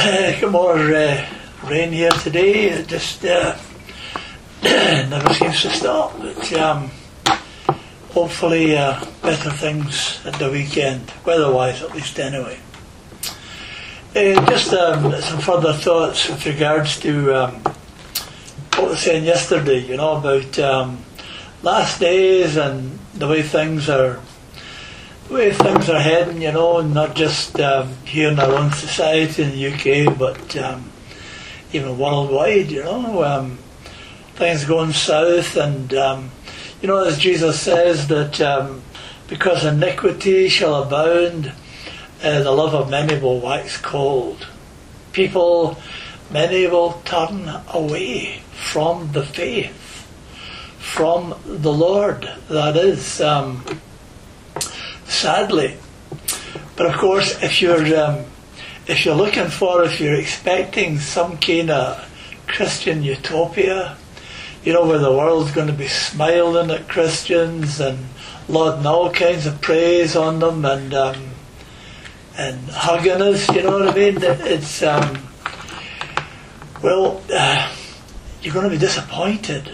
Got more rain here today. It just never seems to stop. But hopefully better things at the weekend, weather-wise at least anyway. Just some further thoughts with regards to what I was saying yesterday, about last days and the way things are heading, not just here in our own society in the UK, but even worldwide, things going south, and as Jesus says that because iniquity shall abound, the love of many will wax cold. Many will turn away from the faith, from the Lord, that is, sadly. But of course, if you're expecting some kind of Christian utopia, where the world's going to be smiling at Christians and lauding all kinds of praise on them and hugging us, you know what I mean? It's you're going to be disappointed,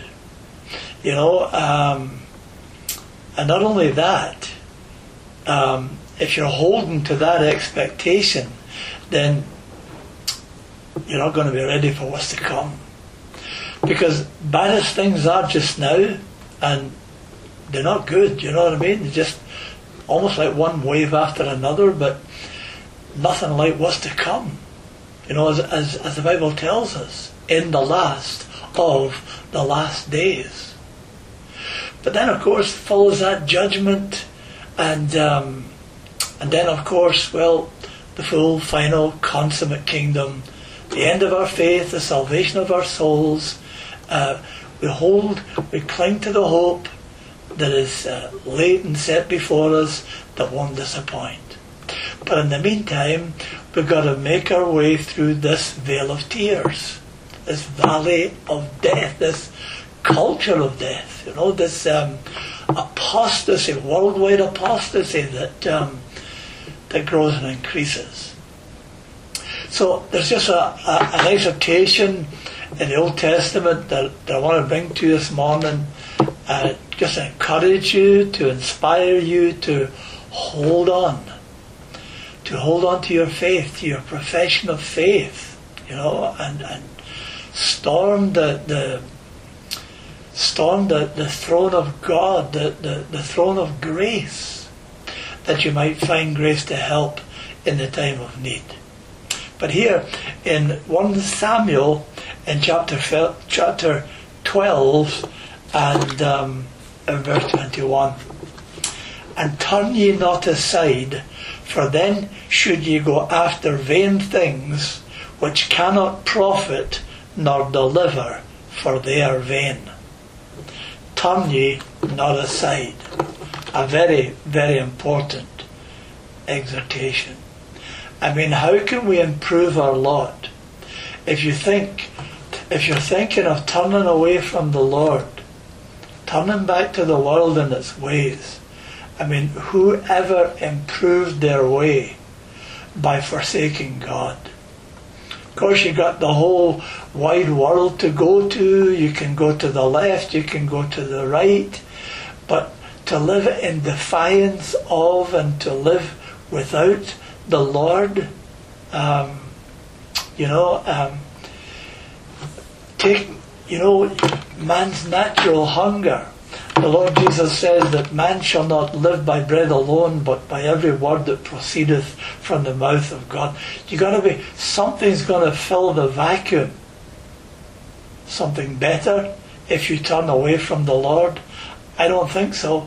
and not only that, if you're holding to that expectation, then you're not going to be ready for what's to come. Because bad as things are just now, and they're not good, you know what I mean? They're just almost like one wave after another, but nothing like what's to come. As the Bible tells us, in the last of the last days. But then, of course, follows that judgment, and then, of course, the full, final, consummate kingdom, the end of our faith, the salvation of our souls. We cling to the hope that is laid and set before us that won't disappoint. But in the meantime, we've got to make our way through this vale of tears, this valley of death, this culture of death, this apostasy, worldwide apostasy that grows and increases. So there's just an exhortation in the Old Testament that I want to bring to you this morning, just to encourage you, to inspire you to hold on to your faith, to your profession of faith, and storm the throne of God, the throne of grace, that you might find grace to help in the time of need. But here in 1 Samuel, in chapter 12 and verse 21, and turn ye not aside, for then should ye go after vain things, which cannot profit nor deliver, for they are vain. Turn ye not aside. A very, very important exhortation. How can we improve our lot? If you're thinking of turning away from the Lord, turning back to the world and its ways, whoever improved their way by forsaking God? Of course, you got the whole wide world to go to. You can go to the left, you can go to the right, but to live in defiance of and to live without the Lord, take man's natural hunger. The Lord Jesus says that man shall not live by bread alone, but by every word that proceedeth from the mouth of God. Something's going to fill the vacuum. Something better if you turn away from the Lord? I don't think so.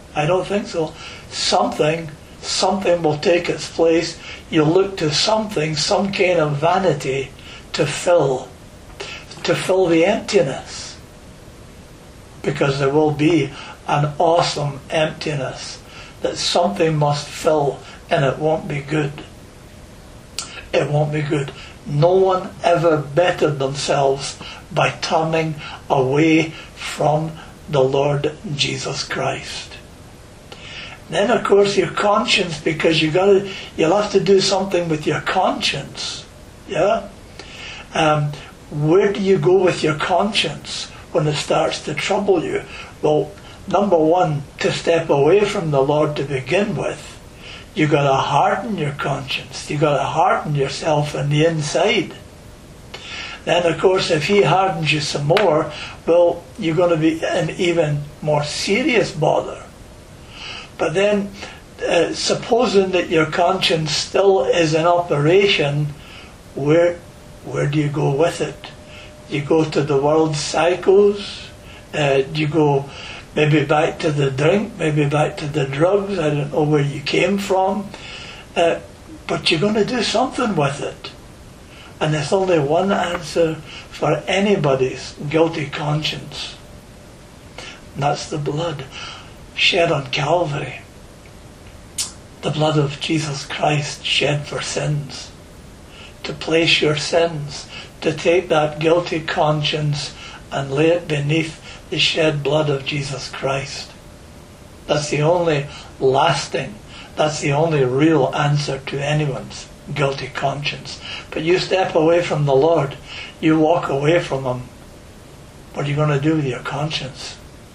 Something will take its place. You'll look to something, some kind of vanity to fill the emptiness. Because there will be an awesome emptiness that something must fill, and it won't be good. It won't be good. No one ever bettered themselves by turning away from the Lord Jesus Christ. Then, of course, your conscience, because you'll have to do something with your conscience. Yeah? Where do you go with your conscience when it starts to trouble you? Well, number one, to step away from the Lord to begin with, you've got to harden your conscience. You've got to harden yourself on the inside. Then, of course, if He hardens you some more, well, you're going to be in even more serious bother. But then, supposing that your conscience still is in operation, where do you go with it? You go to the world's cycles? You go maybe back to the drink, maybe back to the drugs? I don't know where you came from. But you're going to do something with it. And there's only one answer for anybody's guilty conscience. And that's the blood shed on Calvary. The blood of Jesus Christ shed for sins. To place your sins, to take that guilty conscience and lay it beneath the shed blood of Jesus Christ. That's the only lasting, that's the only real answer to anyone's guilty conscience. But you step away from the Lord, you walk away from Him. What are you going to do with your conscience?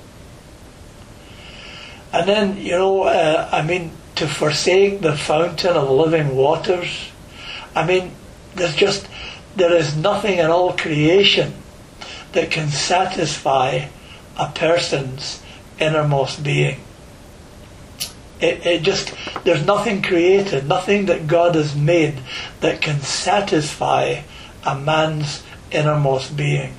And then, to forsake the fountain of living waters, there is nothing in all creation that can satisfy a person's innermost being. There's nothing created, nothing that God has made that can satisfy a man's innermost being.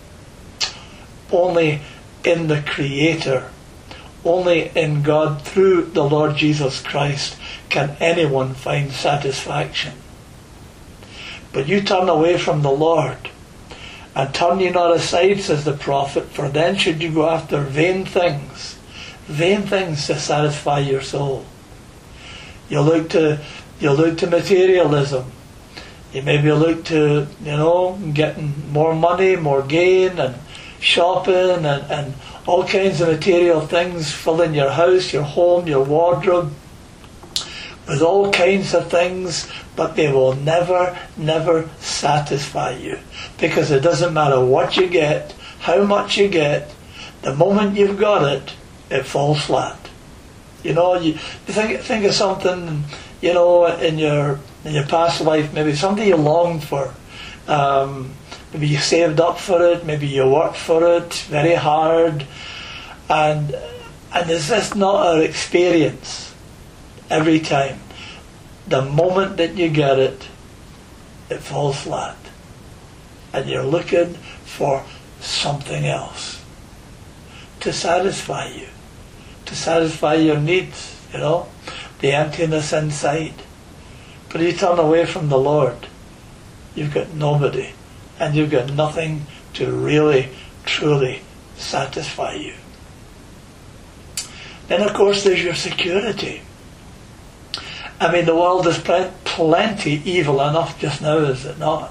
Only in the Creator, only in God through the Lord Jesus Christ can anyone find satisfaction. But you turn away from the Lord, and turn ye not aside, says the prophet, for then should you go after vain things to satisfy your soul. You look to materialism. You maybe look to, getting more money, more gain, and shopping, and all kinds of material things, filling your house, your home, your wardrobe, with all kinds of things, but they will never satisfy you. Because it doesn't matter what you get, how much you get, the moment you've got it, it falls flat. You think of something, in your past life, maybe something you longed for. Maybe you saved up for it, maybe you worked for it very hard, and is this not our experience every time? The moment that you get it, it falls flat. And you're looking for something else to satisfy you, to satisfy your needs, the emptiness inside. But if you turn away from the Lord, you've got nobody, and you've got nothing to really, truly satisfy you. Then, of course, there's your security. The world is plenty evil enough just now, is it not?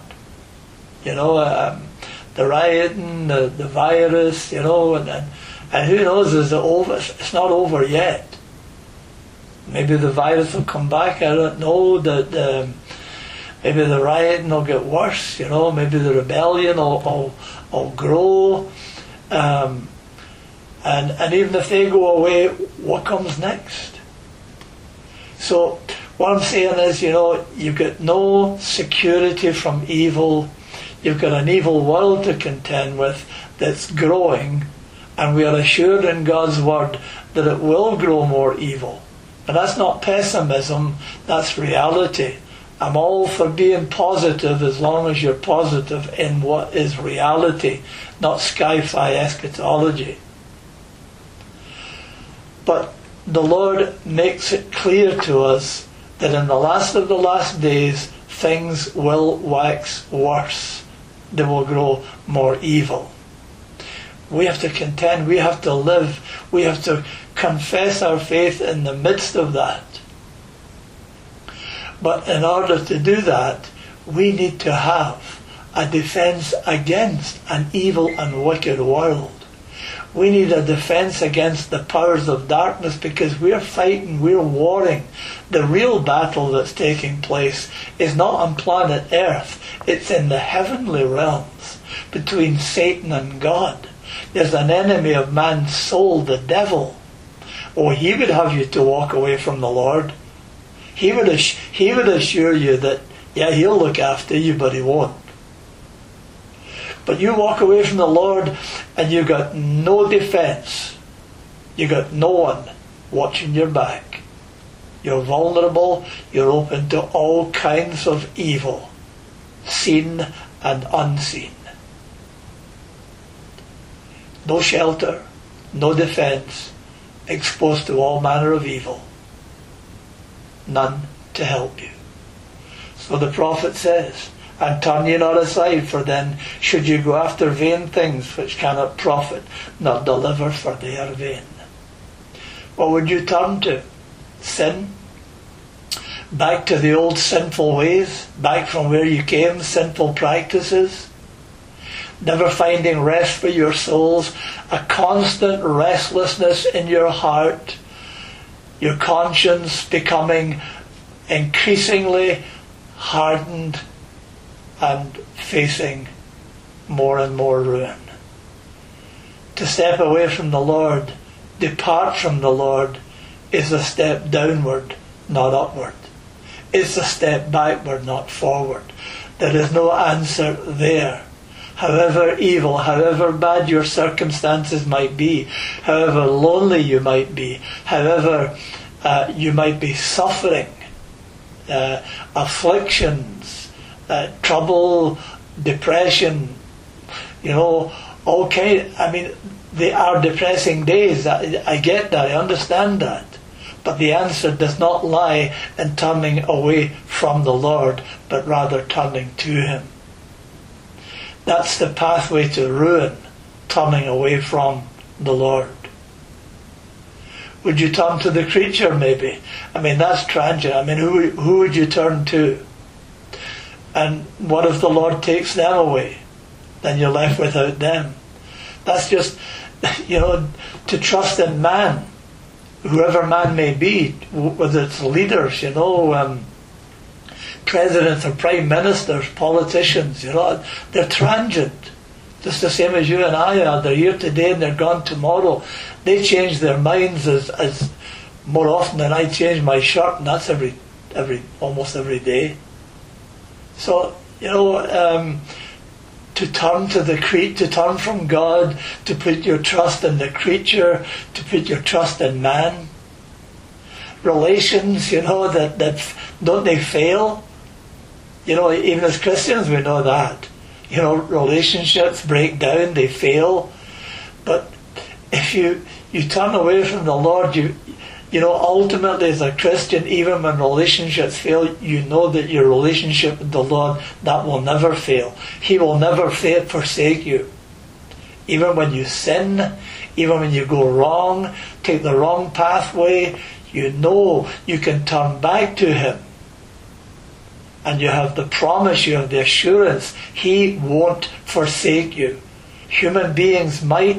The rioting, the virus, and who knows, is it over? It's not over yet. Maybe the virus will come back, I don't know. Maybe the rioting will get worse, maybe the rebellion will grow. And even if they go away, what comes next? So what I'm saying is, you've got no security from evil. You've got an evil world to contend with that's growing, and we are assured in God's Word that it will grow more evil. And that's not pessimism, that's reality. I'm all for being positive as long as you're positive in what is reality, not sci-fi eschatology. But the Lord makes it clear to us that in the last of the last days, things will wax worse. They will grow more evil. We have to contend, we have to live, we have to confess our faith in the midst of that. But in order to do that, we need to have a defense against an evil and wicked world. We need a defense against the powers of darkness, because we're fighting, we're warring. The real battle that's taking place is not on planet Earth. It's in the heavenly realms between Satan and God. There's an enemy of man's soul, the devil. Oh, he would have you to walk away from the Lord. He would assure you that, yeah, he'll look after you, but he won't. But you walk away from the Lord and you've got no defense. You've got no one watching your back. You're vulnerable. You're open to all kinds of evil, seen and unseen. No shelter, no defense, exposed to all manner of evil. None to help you. So the prophet says, and turn ye not aside, for then should you go after vain things which cannot profit, nor deliver, for they are vain. What would you turn to? Sin? Back to the old sinful ways? Back from where you came, sinful practices? Never finding rest for your souls? A constant restlessness in your heart? Your conscience becoming increasingly hardened and facing more and more ruin. To step away from the Lord, depart from the Lord, is a step downward, not upward. It's a step backward, not forward. There is no answer there. However evil, however bad your circumstances might be, however lonely you might be, however you might be suffering, afflictions, trouble, depression, all kind. I mean, they are depressing days. I get that. I understand that. But the answer does not lie in turning away from the Lord, but rather turning to Him. That's the pathway to ruin, turning away from the Lord. Would you turn to the creature, maybe? I mean, that's tragic. I mean, who would you turn to? And what if the Lord takes them away? Then you're left without them. That's just, to trust in man, whoever man may be, whether it's leaders, presidents or prime ministers, politicians, they're transient. Just the same as you and I are. They're here today and they're gone tomorrow. They change their minds as more often than I change my shirt, and that's almost every day. So, to turn to turn from God, to put your trust in the creature, to put your trust in man. Relations, that don't they fail? Even as Christians we know that. Relationships break down, they fail. But if you turn away from the Lord, ultimately as a Christian, even when relationships fail, you know that your relationship with the Lord, that will never fail. He will never forsake you. Even when you sin, even when you go wrong, take the wrong pathway, you know you can turn back to Him. And you have the promise, you have the assurance, He won't forsake you. Human beings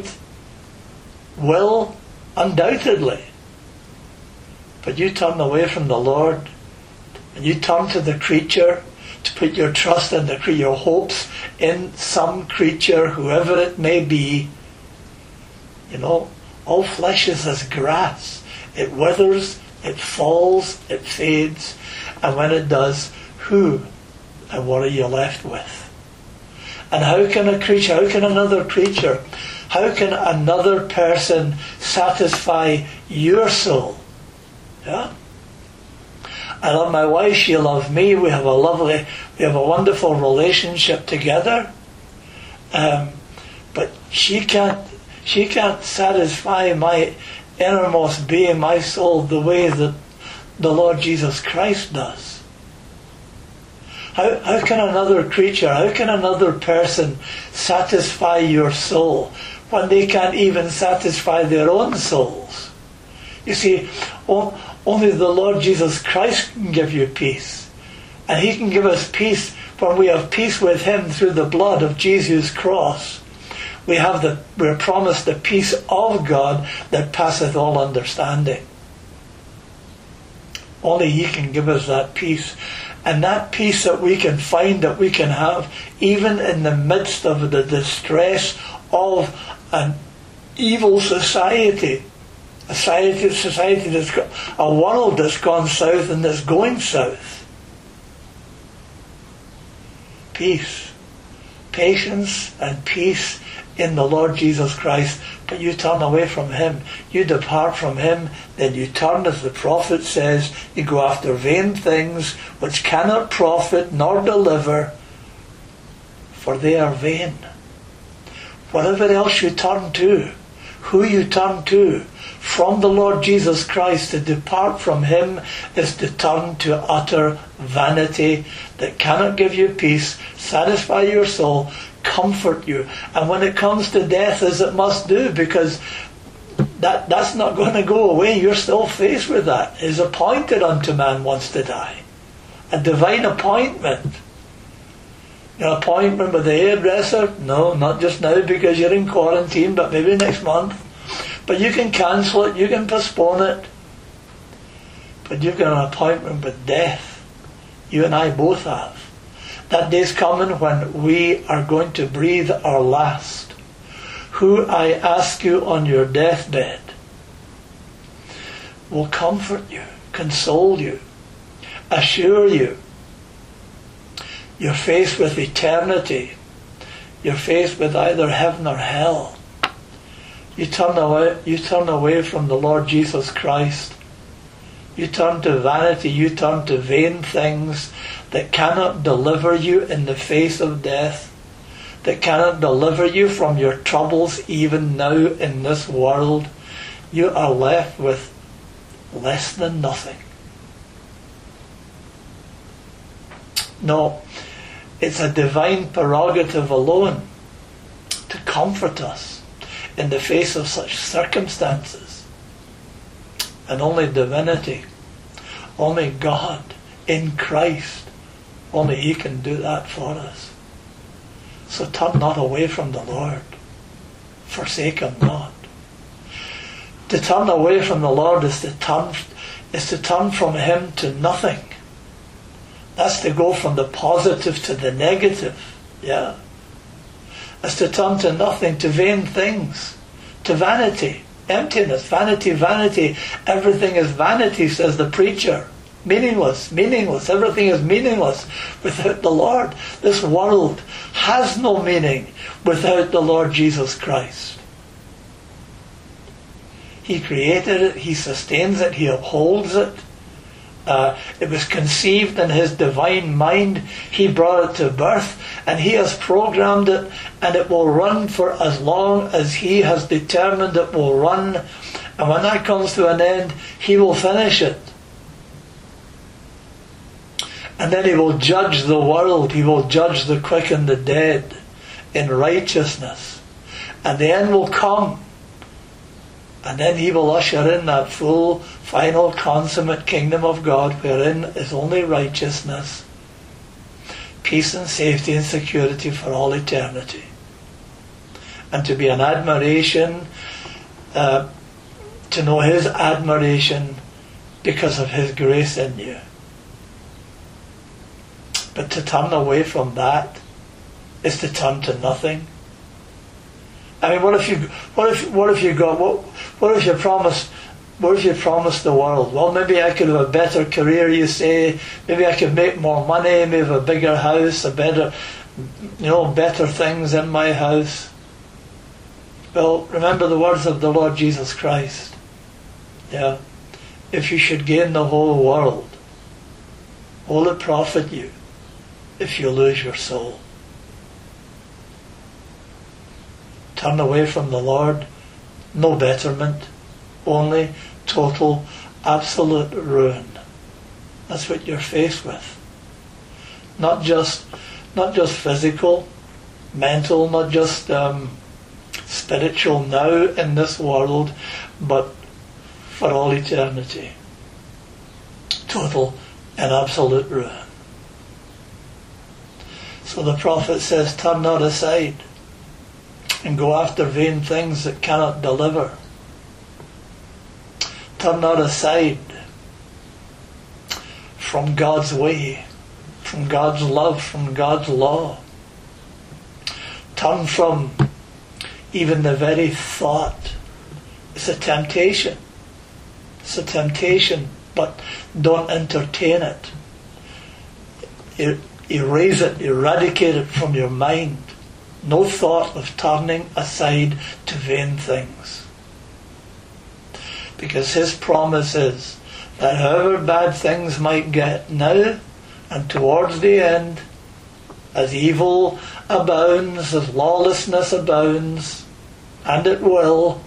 will, undoubtedly. But you turn away from the Lord, and you turn to the creature, to put your trust in your hopes in some creature, whoever it may be. All flesh is as grass. It withers, it falls, it fades, and when it does, who and what are you left with? And how can another creature, how can another person satisfy your soul? Yeah. I love my wife, she loves me, we have a wonderful relationship together. But she can't satisfy my innermost being, my soul, the way that the Lord Jesus Christ does. How can another creature, how can another person satisfy your soul when they can't even satisfy their own souls? You see, only the Lord Jesus Christ can give you peace. And He can give us peace when we have peace with Him through the blood of Jesus' cross. we're promised the peace of God that passeth all understanding. Only He can give us that peace. And that peace that we can find, that we can have, even in the midst of the distress of an evil society. A society that's got a world that's gone south and that's going south. Peace. Patience and peace in the Lord Jesus Christ. But you turn away from Him. You depart from Him. Then you turn, as the prophet says, you go after vain things which cannot profit nor deliver, for they are vain. Whatever else you turn to, who you turn to, from the Lord Jesus Christ, to depart from Him is to turn to utter vanity that cannot give you peace, satisfy your soul, comfort you. And when it comes to death, as it must do, because that's not going to go away, you're still faced with that. It is appointed unto man once to die. A divine appointment. Your appointment with the hairdresser? No, not just now because you're in quarantine, but maybe next month. But you can cancel it, you can postpone it. But you've got an appointment with death. You and I both have. That day's coming when we are going to breathe our last. Who, I ask you, on your deathbed will comfort you, console you, assure you. You're faced with eternity. You're faced with either heaven or hell. You turn away from the Lord Jesus Christ. You turn to vanity. You turn to vain things that cannot deliver you in the face of death, that cannot deliver you from your troubles even now in this world. You are left with less than nothing. No, it's a divine prerogative alone to comfort us in the face of such circumstances. And only divinity, only God in Christ, only He can do that for us. So turn not away from the Lord. Forsake Him not. To turn away from the Lord is to turn from Him to nothing. That's to go from the positive to the negative. Yeah. That's to turn to nothing, to vain things, to vanity, emptiness, vanity, vanity. Everything is vanity, says the preacher. Meaningless, meaningless. Everything is meaningless without the Lord. This world has no meaning without the Lord Jesus Christ. He created it, He sustains it, He upholds it. It was conceived in His divine mind. He brought it to birth, and He has programmed it, and it will run for as long as He has determined it will run. And when that comes to an end, He will finish it. And then He will judge the world. He will judge the quick and the dead in righteousness. And the end will come. And then He will usher in that full, final, consummate kingdom of God, wherein is only righteousness, peace and safety and security for all eternity. And to be an admiration, to know His admiration because of His grace in you. But to turn away from that is to turn to nothing. I mean, what if you promised the world? Well, maybe I could have a better career, you say. Maybe I could make more money, maybe have a bigger house, better things in my house. Well, remember the words of the Lord Jesus Christ. Yeah. If you should gain the whole world, will it profit you if you lose your soul? Turn away from the Lord, no betterment, only total, absolute ruin. That's what you're faced with. Not just physical, mental, not just spiritual now in this world, but for all eternity. Total and absolute ruin. So the prophet says, turn not aside. and go after vain things that cannot deliver. Turn not aside from God's way, from God's love, from God's law. Turn from even the very thought. It's a temptation. It's a temptation, but don't entertain it. Erase it, eradicate it from your mind. No thought of turning aside to vain things. Because His promise is that however bad things might get now and towards the end, as evil abounds, as lawlessness abounds, and it will,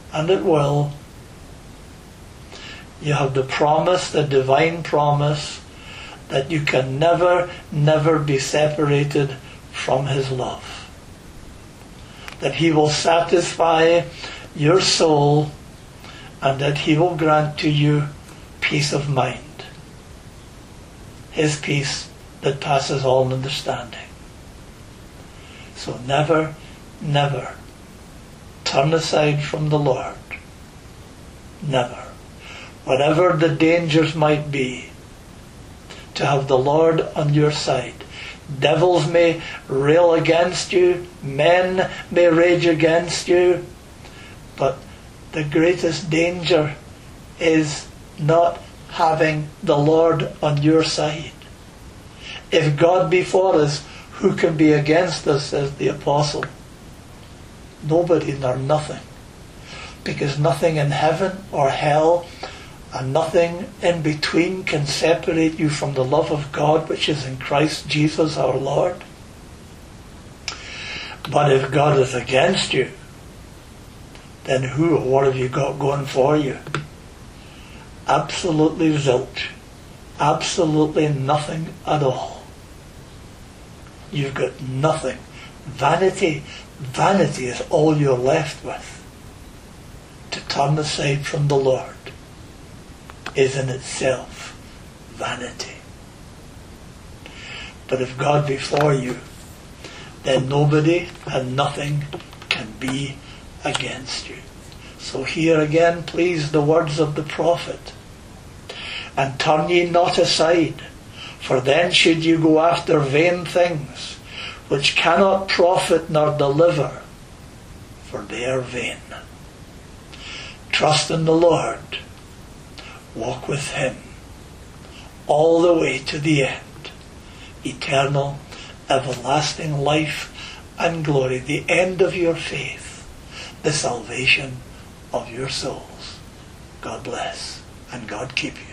you have the promise, the divine promise, that you can never, never be separated from His love. That He will satisfy your soul, and that He will grant to you peace of mind. His peace that passes all understanding. So never, never turn aside from the Lord. Never. Whatever the dangers might be, to have the Lord on your side. Devils may rail against you, men may rage against you, but the greatest danger is not having the Lord on your side. If God be for us, who can be against us, says the apostle? Nobody nor nothing. Because nothing in heaven or hell and nothing in between can separate you from the love of God which is in Christ Jesus our Lord. But if God is against you, then who or what have you got going for you? Absolutely zilch. Absolutely nothing at all. You've got nothing. Vanity is all you're left with. To turn aside from the Lord is in itself vanity. But if God be for you, then nobody and nothing can be against you. So here again, please, the words of the prophet. And turn ye not aside, for then should you go after vain things, which cannot profit nor deliver, for they are vain. Trust in the Lord. Walk with Him all the way to the end. Eternal, everlasting life and glory. The end of your faith. The salvation of your souls. God bless and God keep you.